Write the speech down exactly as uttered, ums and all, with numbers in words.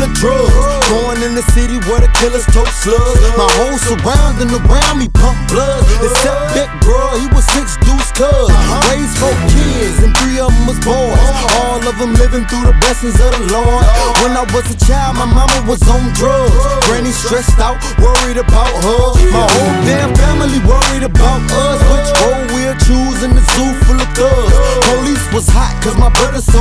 of drugs. Going in the city where the killers tote slugs. My whole surrounding around me pump blood. Except that bro, he was six deuce cuz. Raised four kids and three of them was boys. All of them living through the blessings of the Lord. When I was a child, my mama was on drugs. Granny stressed out, worried about her. My whole damn family worried about us. Which road we'll choose in the zoo full of thugs. Police was hot cause my brother so